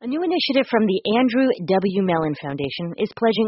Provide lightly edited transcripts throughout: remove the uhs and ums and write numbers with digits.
A new initiative from the Andrew W. Mellon Foundation is pledging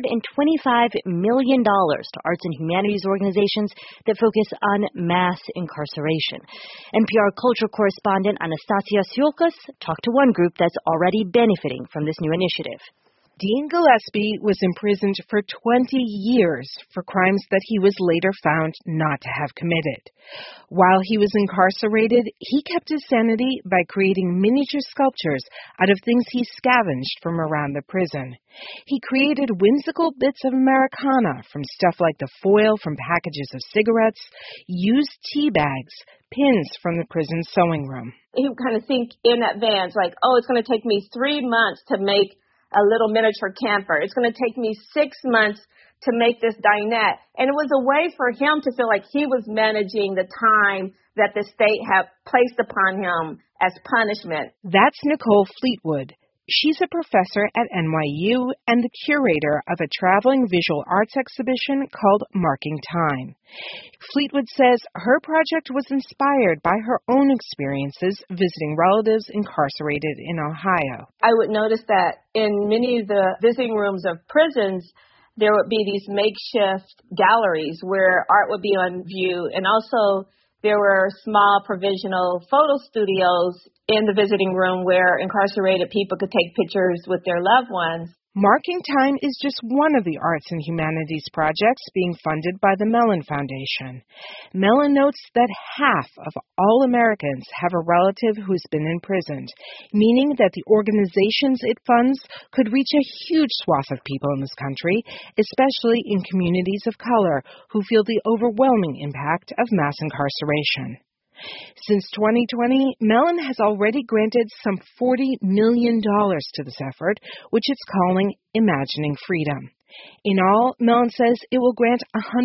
$125 million to arts and humanities organizations that focus on mass incarceration. NPR culture correspondent Anastasia Tsiolkas talked to one group that's already benefiting from this new initiative. Dean Gillespie was imprisoned for 20 years for crimes that he was later found not to have committed. While he was incarcerated, he kept his sanity by creating miniature sculptures out of things he scavenged from around the prison. He created whimsical bits of Americana from stuff like the foil from packages of cigarettes, used tea bags, pins from the prison sewing room. You kind of think in advance, like, oh, it's going to take me 3 months to make a little miniature camper. It's going to take me 6 months to make this dinette. And it was a way for him to feel like he was managing the time that the state had placed upon him as punishment. That's Nicole Fleetwood. She's a professor at NYU and the curator of a traveling visual arts exhibition called Marking Time. Fleetwood says her project was inspired by her own experiences visiting relatives incarcerated in Ohio. I would notice that in many of the visiting rooms of prisons, there would be these makeshift galleries where art would be on view, and also there were small provisional photo studios in the visiting room where incarcerated people could take pictures with their loved ones. Marking Time is just one of the arts and humanities projects being funded by the Mellon Foundation. Mellon notes that half of all Americans have a relative who's been imprisoned, meaning that the organizations it funds could reach a huge swath of people in this country, especially in communities of color who feel the overwhelming impact of mass incarceration. Since 2020, Mellon has already granted some $40 million to this effort, which it's calling Imagining Freedom. In all, Mellon says it will grant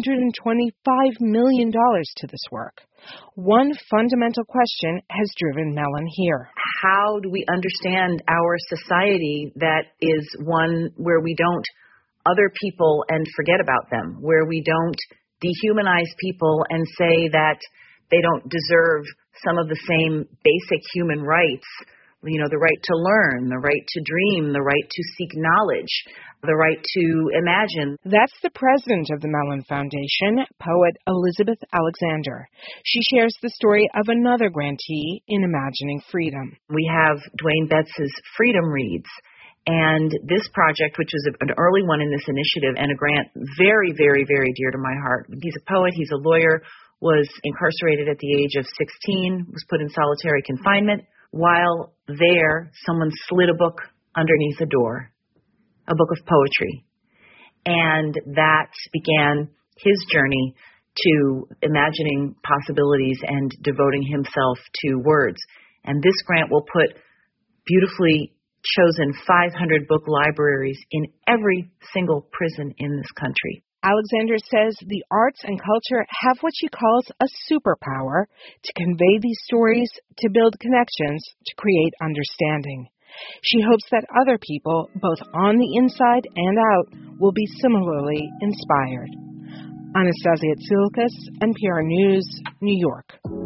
$125 million to this work. One fundamental question has driven Mellon here. How do we understand our society that is one where we don't other people and forget about them, where we don't dehumanize people and say that they don't deserve some of the same basic human rights, you know, the right to learn, the right to dream, the right to seek knowledge, the right to imagine. That's the president of the Mellon Foundation, poet Elizabeth Alexander. She shares the story of another grantee in Imagining Freedom. We have Dwayne Betts' Freedom Reads. And this project, which was an early one in this initiative and a grant very, very, very dear to my heart. He's a poet, he's a lawyer, was incarcerated at the age of 16, was put in solitary confinement. While there, someone slid a book underneath a door, a book of poetry. And that began his journey to imagining possibilities and devoting himself to words. And this grant will put beautifully chosen 500 book libraries in every single prison in this country. Alexander says the arts and culture have what she calls a superpower to convey these stories, to build connections, to create understanding. She hopes that other people, both on the inside and out, will be similarly inspired. Anastasia Tsiolkas, NPR News, New York.